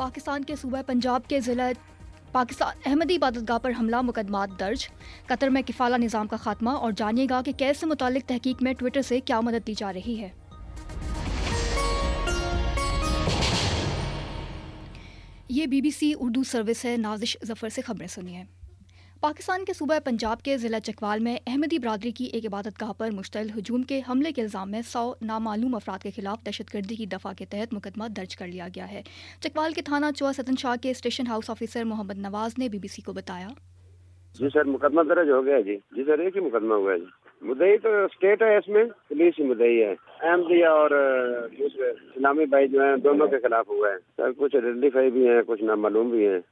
پاکستان کے صوبہ پنجاب کے ضلع پاکستان احمدی عبادت گاہ پر حملہ، مقدمات درج۔ قطر میں کفالہ نظام کا خاتمہ، اور جانیے گا کہ کیس سے متعلق تحقیق میں ٹویٹر سے کیا مدد دی جا رہی ہے۔ یہ BBC اردو سروس ہے۔ نازش ظفر سے خبریں سنیے۔ پاکستان کے صوبہ پنجاب کے ضلع چکوال میں احمدی برادری کی ایک عبادت گاہ پر مشتعل ہجوم کے حملے کے الزام میں 100 نامعلوم افراد کے خلاف دہشت گردی کی دفعہ کے تحت مقدمہ درج کر لیا گیا ہے۔ چکوال کے تھانہ چوہا ستن شاہ کے station house officer Muhammad Nawaz نے BBC کو بتایا، جی سر مقدمہ درج ہو گیا جی سر ایک ہی مقدمہ ہوا ہے جی۔ مدعی تو اسٹیٹ ہے، اس میں پولیس ہی مدعی ہے۔ احمدیہ اور دوسرے اسلامی بھائی جو ہیں دونوں کے خلاف ہوا ہے سر۔ کچھ ریلیفائی بھی ہیں، کچھ نامعلوم بھی ہیں۔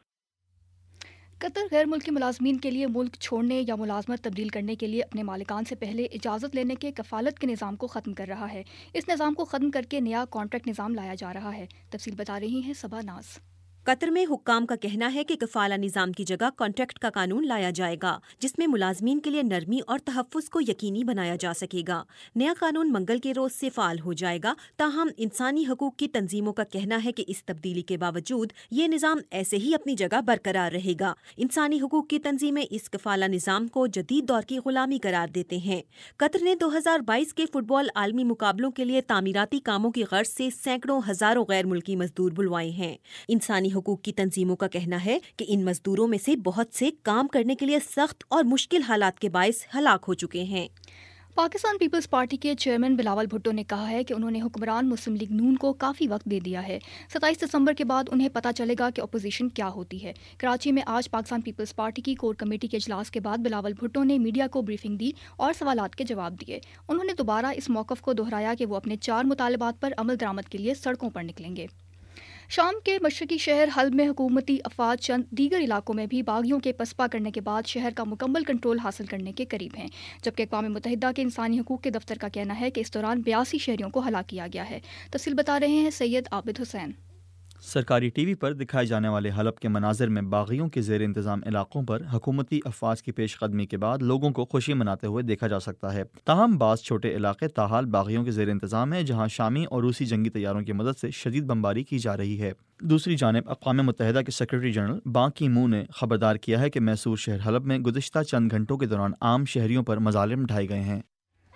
قطر غیر ملکی ملازمین کے لیے ملک چھوڑنے یا ملازمت تبدیل کرنے کے لیے اپنے مالکان سے پہلے اجازت لینے کے کفالت کے نظام کو ختم کر رہا ہے۔ اس نظام کو ختم کر کے نیا کانٹریکٹ نظام لایا جا رہا ہے۔ تفصیل بتا رہی ہیں صبا ناز۔ قطر میں حکام کا کہنا ہے کہ کفالہ نظام کی جگہ کانٹریکٹ کا قانون لایا جائے گا، جس میں ملازمین کے لیے نرمی اور تحفظ کو یقینی بنایا جا سکے گا۔ نیا قانون منگل کے روز سے فعال ہو جائے گا، تاہم انسانی حقوق کی تنظیموں کا کہنا ہے کہ اس تبدیلی کے باوجود یہ نظام ایسے ہی اپنی جگہ برقرار رہے گا۔ انسانی حقوق کی تنظیمیں اس کفالہ نظام کو جدید دور کی غلامی قرار دیتے ہیں۔ قطر نے 2022 کے فٹ بال عالمی مقابلوں کے لیے تعمیراتی کاموں کی غرض سے سینکڑوں ہزاروں غیر ملکی مزدور بلوائے ہیں۔ انسانی حقوق کی تنظیموں کا کہنا ہے کہ ان مزدوروں میں سے بہت سے کام کرنے کے لیے سخت اور مشکل حالات کے باعث ہلاک ہو چکے ہیں۔ پاکستان پیپلز پارٹی کے چیئرمین بلاول بھٹو نے کہا ہے کہ انہوں نے حکمران مسلم لیگ نون کو کافی وقت دے دیا ہے۔ 27 دسمبر کے بعد انہیں پتہ چلے گا کہ اپوزیشن کیا ہوتی ہے۔ کراچی میں آج پاکستان پیپلز پارٹی کی کور کمیٹی کے اجلاس کے بعد بلاول بھٹو نے میڈیا کو بریفنگ دی اور سوالات کے جواب دیے۔ انہوں نے دوبارہ اس موقف کو دہرایا کہ وہ اپنے 4 مطالبات پر عمل درآمد کے لیے سڑکوں پر نکلیں گے۔ شام کے مشرقی شہر حلب میں حکومتی افواج چند دیگر علاقوں میں بھی باغیوں کے پسپا کرنے کے بعد شہر کا مکمل کنٹرول حاصل کرنے کے قریب ہیں، جبکہ اقوام متحدہ کے انسانی حقوق کے دفتر کا کہنا ہے کہ اس دوران 82 شہریوں کو ہلاک کیا گیا ہے۔ تفصیل بتا رہے ہیں سید عابد حسین۔ سرکاری ٹی وی پر دکھائے جانے والے حلب کے مناظر میں باغیوں کے زیر انتظام علاقوں پر حکومتی افواج کی پیش قدمی کے بعد لوگوں کو خوشی مناتے ہوئے دیکھا جا سکتا ہے۔ تاہم بعض چھوٹے علاقے تاحال باغیوں کے زیر انتظام ہیں، جہاں شامی اور روسی جنگی طیاروں کی مدد سے شدید بمباری کی جا رہی ہے۔ دوسری جانب اقوام متحدہ کے سیکرٹری جنرل بان کی مون نے خبردار کیا ہے کہ محصور شہر حلب میں گزشتہ چند گھنٹوں کے دوران عام شہریوں پر مظالم ڈھائے گئے ہیں۔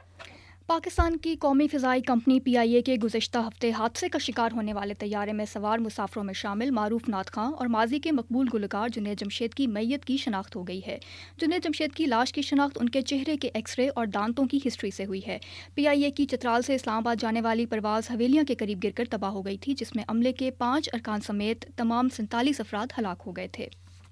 پاکستان کی قومی فضائی کمپنی PIA کے گزشتہ ہفتے حادثے کا شکار ہونے والے طیارے میں سوار مسافروں میں شامل معروف نعت خواں اور ماضی کے مقبول گلوکار جنید جمشید کی میت کی شناخت ہو گئی ہے۔ جنید جمشید کی لاش کی شناخت ان کے چہرے کے ایکس رے اور دانتوں کی ہسٹری سے ہوئی ہے۔ PIA کی چترال سے اسلام آباد جانے والی پرواز حویلیاں کے قریب گر کر تباہ ہو گئی تھی، جس میں عملے کے 5 ارکان سمیت تمام 47 افراد ہلاک ہو گئے تھے۔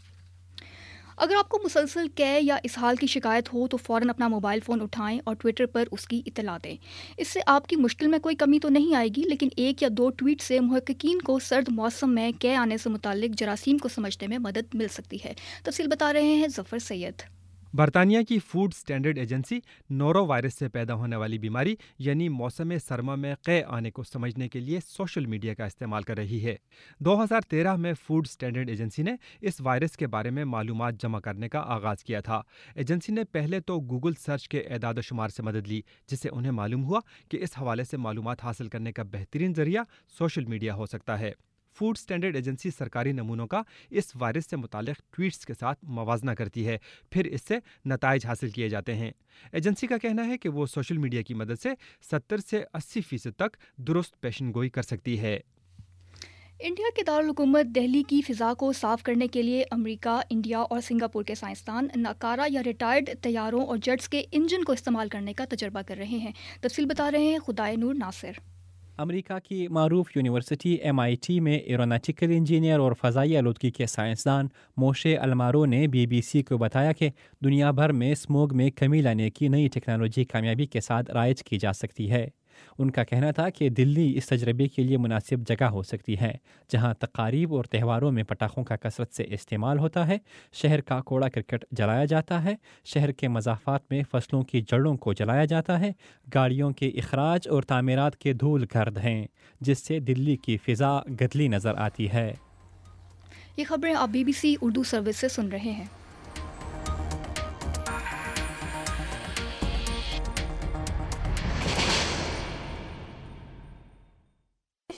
اگر آپ کو مسلسل قے یا اسہال کی شکایت ہو تو فوراً اپنا موبائل فون اٹھائیں اور ٹویٹر پر اس کی اطلاع دیں۔ اس سے آپ کی مشکل میں کوئی کمی تو نہیں آئے گی، لیکن 1 یا 2 ٹویٹ سے محققین کو سرد موسم میں قے آنے سے متعلق جراثیم کو سمجھنے میں مدد مل سکتی ہے۔ تفصیل بتا رہے ہیں ظفر سید۔ برطانیہ کی Food Standard Agency norovirus سے پیدا ہونے والی بیماری یعنی موسم سرما میں قے آنے کو سمجھنے کے لیے سوشل میڈیا کا استعمال کر رہی ہے۔ 2013 میں فوڈ سٹینڈرڈ ایجنسی نے اس وائرس کے بارے میں معلومات جمع کرنے کا آغاز کیا تھا۔ ایجنسی نے پہلے تو گوگل سرچ کے اعداد و شمار سے مدد لی، جس سے انہیں معلوم ہوا کہ اس حوالے سے معلومات حاصل کرنے کا بہترین ذریعہ سوشل میڈیا ہو سکتا ہے۔ فوڈ سٹینڈرڈ ایجنسی سرکاری نمونوں کا اس وائرس سے متعلق ٹویٹس کے ساتھ موازنہ کرتی ہے، پھر اس سے نتائج حاصل کیے جاتے ہیں۔ ایجنسی کا کہنا ہے کہ وہ سوشل میڈیا کی مدد سے 70 سے 80% تک درست پیشن گوئی کر سکتی ہے۔ انڈیا کے دارالحکومت دہلی کی فضا کو صاف کرنے کے لیے امریکہ، انڈیا اور سنگاپور کے سائنسدان ناکارہ یا ریٹائرڈ طیاروں اور جیٹس کے انجن کو استعمال کرنے کا تجربہ کر رہے ہیں۔ تفصیل بتا رہے ہیں خدائے نور ناصر۔ امریکہ کی معروف یونیورسٹی MIT میں ایروناٹیکل انجینئر اور فضائی آلودگی کے سائنسدان موشے المارو نے BBC کو بتایا کہ دنیا بھر میں اسموگ میں کمی لانے کی نئی ٹیکنالوجی کامیابی کے ساتھ رائج کی جا سکتی ہے۔ ان کا کہنا تھا کہ دلی اس تجربے کے لیے مناسب جگہ ہو سکتی ہے، جہاں تقاریب اور تہواروں میں پٹاخوں کا کثرت سے استعمال ہوتا ہے، شہر کا کوڑا کرکٹ جلایا جاتا ہے، شہر کے مضافات میں فصلوں کی جڑوں کو جلایا جاتا ہے، گاڑیوں کے اخراج اور تعمیرات کے دھول گرد ہیں، جس سے دلی کی فضا گدلی نظر آتی ہے۔ یہ خبریں آپ BBC اردو سروس سے سن رہے ہیں۔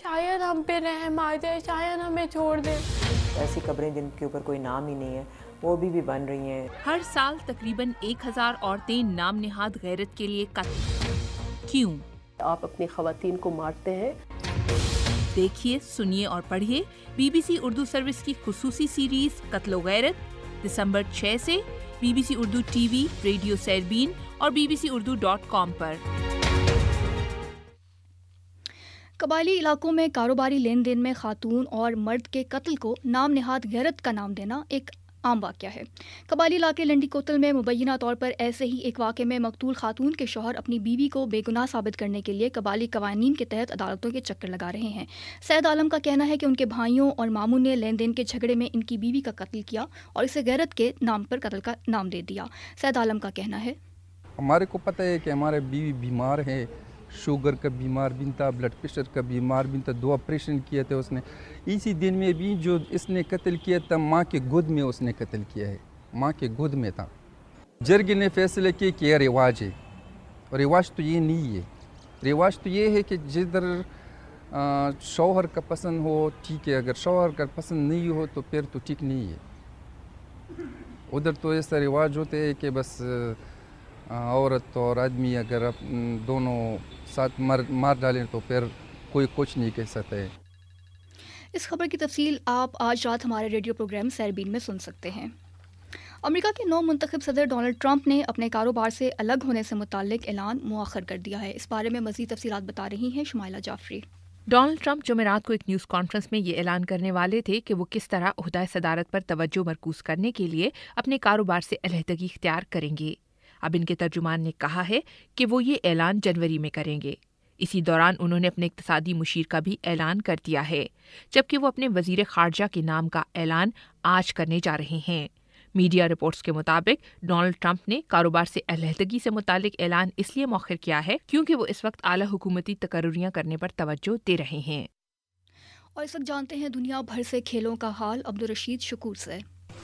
شاید ہم پہ رحم آ جائے، شاید ہمیں چھوڑ دے. ایسی قبریں جن کے اوپر کوئی نام ہی نہیں ہے وہ بھی بن رہی ہیں. ہر سال تقریباً 1000 عورتیں نام نہاد غیرت کے لیے قتل. کیوں؟ آپ اپنی خواتین کو مارتے ہیں. دیکھیے، سنیے اور پڑھیے BBC اردو سروس کی خصوصی سیریز قتل و غیرت دسمبر 6 سے BBC Urdu T V, radio Sairbeen اور bbcurdu.com پر. قبائلی علاقوں میں کاروباری لین دین میں خاتون اور مرد کے قتل کو نام نہاد غیرت کا نام دینا ایک عام واقعہ ہے. قبائلی علاقے لنڈی کوتل میں مبینہ طور پر ایسے ہی ایک واقعے میں مقتول خاتون کے شوہر اپنی بیوی کو بے گناہ ثابت کرنے کے لیے قبائلی قوانین کے تحت عدالتوں کے چکر لگا رہے ہیں. سید عالم کا کہنا ہے کہ ان کے بھائیوں اور ماموں نے لین دین کے جھگڑے میں ان کی بیوی کا قتل کیا اور اسے غیرت کے نام پر قتل کا نام دے دیا. سید عالم کا کہنا ہے، ہمارے کو پتہ ہے کہ ہمارے بیوی بیمار ہے، شوگر کا بیمار بھی تھا، بلڈ پریشر کا بیمار بھی تھا، 2 آپریشن کیے تھے اس نے. اسی دن میں بھی جو اس نے قتل کیا تھا ماں کے گود میں اس نے قتل کیا ہے، ماں کے گود میں تھا. جرگ نے فیصلہ کیا کہ یہ رواج ہے، رواج تو یہ نہیں ہے. رواج تو یہ ہے کہ جدھر شوہر کا پسند ہو ٹھیک ہے، اگر شوہر کا پسند نہیں ہو تو پھر تو ٹھیک نہیں ہے. ادھر تو ایسا رواج ہوتے ہے کہ بس عورت اور آدمی اگر دونوں ساتھ مار ڈالیں تو پھر کوئی کچھ نہیں کہہ سکتا ہے. اس خبر کی تفصیل آپ آج رات ہمارے ریڈیو پروگرام سیربین میں سن سکتے ہیں. امریکہ کے نو منتخب صدر ڈونلڈ ٹرمپ نے اپنے کاروبار سے الگ ہونے سے متعلق اعلان مؤخر کر دیا ہے. اس بارے میں مزید تفصیلات بتا رہی ہیں شمائلہ جعفری. ڈونلڈ ٹرمپ جمعرات کو ایک نیوز کانفرنس میں یہ اعلان کرنے والے تھے کہ وہ کس طرح عہدہ صدارت پر توجہ مرکوز کرنے کے لیے اپنے کاروبار سے علیحدگی اختیار کریں گے. اب ان کے ترجمان نے کہا ہے کہ وہ یہ اعلان جنوری میں کریں گے. اسی دوران انہوں نے اپنے اقتصادی مشیر کا بھی اعلان کر دیا ہے، جبکہ وہ اپنے وزیر خارجہ کے نام کا اعلان آج کرنے جا رہے ہیں. میڈیا رپورٹس کے مطابق ڈونلڈ ٹرمپ نے کاروبار سے علیحدگی سے متعلق اعلان اس لیے مؤخر کیا ہے کیونکہ وہ اس وقت اعلی حکومتی تقرریاں کرنے پر توجہ دے رہے ہیں. اور اس وقت جانتے ہیں دنیا بھر سے کھیلوں کا حال عبدالرشید شکور سے.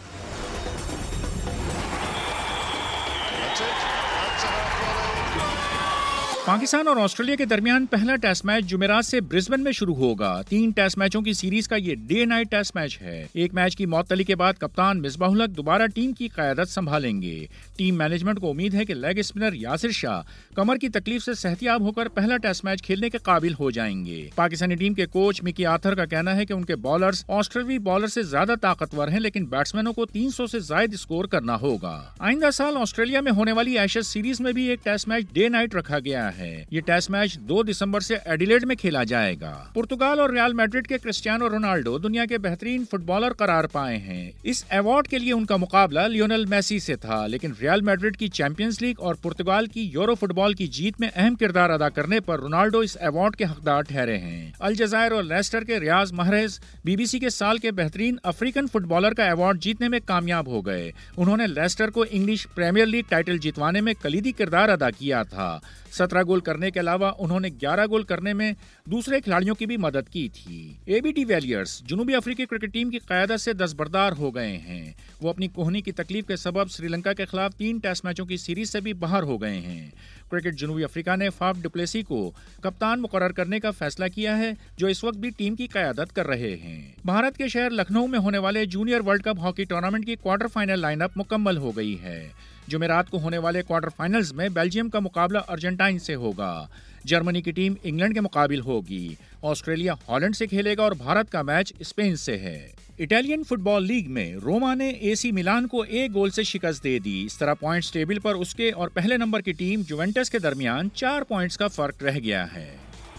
پاکستان اور آسٹریلیا کے درمیان پہلا ٹیسٹ میچ جمعرات سے برسبن میں شروع ہوگا. 3 ٹیسٹ میچوں کی سیریز کا یہ ڈے نائٹ ٹیسٹ میچ ہے. ایک میچ کی معطلی کے بعد کپتان مصباح الحق دوبارہ ٹیم کی قیادت سنبھالیں گے. ٹیم مینجمنٹ کو امید ہے کہ لیگ اسپنر یاسر شاہ کمر کی تکلیف سے صحتیاب ہو کر پہلا ٹیسٹ میچ کھیلنے کے قابل ہو جائیں گے. پاکستانی ٹیم کے کوچ مکی آتھر کا کہنا ہے کہ ان کے بالرز آسٹریلوی بالر سے زیادہ طاقتور ہیں، لیکن بیٹسمینوں کو 300 سے زائد اسکور کرنا ہوگا. آئندہ سال آسٹریلیا میں ہونے والی ایشز سیریز میں بھی ایک ٹیسٹ میچ ڈے نائٹ رکھا گیا ہے. یہ ٹیسٹ میچ 2 دسمبر سے ایڈیلیڈ میں کھیلا جائے گا. پرتگال اور ریال میڈرڈ کے کرسٹیانو رونالڈو دنیا کے بہترین فٹ بالر قرار پائے ہیں. اس ایوارڈ کے لیے ان کا مقابلہ لیونل میسی سے تھا، لیکن ریال میڈرڈ کی چیمپئنز لیگ اور پرتگال کی یورو فٹ بال کی جیت میں اہم کردار ادا کرنے پر رونالڈو اس ایوارڈ کے حقدار ٹھہرے ہیں. الجزائر اور لیسٹر کے ریاض محرز BBC کے سال کے بہترین افریقن فٹ بالر کا ایوارڈ جیتنے میں کامیاب ہو گئے. انہوں نے لیسٹر کو انگلش پریمیئر لیگ ٹائٹل جتوانے میں کلیدی کردار ادا کیا تھا. 17 گول کرنے کے علاوہ انہوں نے 11 گول کرنے میں دوسرے کھلاڑیوں کی بھی مدد کی تھی. AB ڈی ویلیئرز جنوبی افریقی کرکٹ ٹیم کی قیادت سے دستبردار ہو گئے ہیں. وہ اپنی کوہنی کی تکلیف کے سبب سری لنکا کے خلاف 3 ٹیسٹ میچوں کی سیریز سے بھی باہر ہو گئے ہیں. کرکٹ جنوبی افریقہ نے فاف ڈپلیسی کو کپتان مقرر کرنے کا فیصلہ کیا ہے، جو اس وقت بھی ٹیم کی قیادت کر رہے ہیں. بھارت کے شہر لکھنؤ میں ہونے والے junior World Cup hockey tournament کی کوارٹر فائنل لائن اپ مکمل ہو گئی ہے. جمعرات کو ہونے والے کوارٹر فائنلز میں بیلجیم کا مقابلہ ارجنٹائن سے ہوگا. جرمنی کی ٹیم انگلینڈ کے مقابل ہوگی. آسٹریلیا ہالینڈ سے کھیلے گا اور بھارت کا میچ اسپین سے ہے. اٹالین فٹ بال لیگ میں روما نے AC میلان کو 1 گول سے شکست دے دی. اس طرح پوائنٹس ٹیبل پر اس کے اور پہلے نمبر کی ٹیم جوونٹس کے درمیان 4 پوائنٹس کا فرق رہ گیا ہے.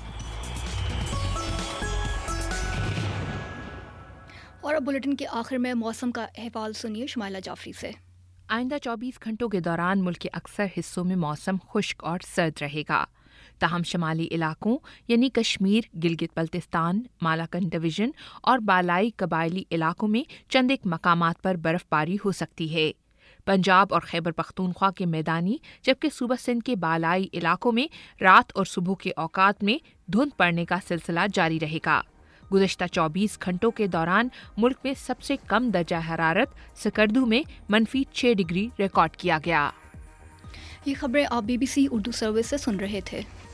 اور اب بلیٹن کے آخر میں موسم کا احوال سنیے شمائلہ جعفری سے. آئندہ 24 گھنٹوں کے دوران ملک کے اکثر حصوں میں موسم خشک اور سرد رہے گا. تاہم شمالی علاقوں یعنی کشمیر، گلگت بلتستان، مالاکنڈ ڈویژن اور بالائی قبائلی علاقوں میں چند ایک مقامات پر برف باری ہو سکتی ہے. پنجاب اور خیبر پختونخوا کے میدانی جبکہ صوبہ سندھ کے بالائی علاقوں میں رات اور صبح کے اوقات میں دھند پڑنے کا سلسلہ جاری رہے گا. گزشتہ 24 گھنٹوں کے دوران ملک میں سب سے کم درجہ حرارت سکردو میں -6 ڈگری ریکارڈ کیا گیا. یہ خبریں آپ BBC اردو سروس سے سن رہے تھے.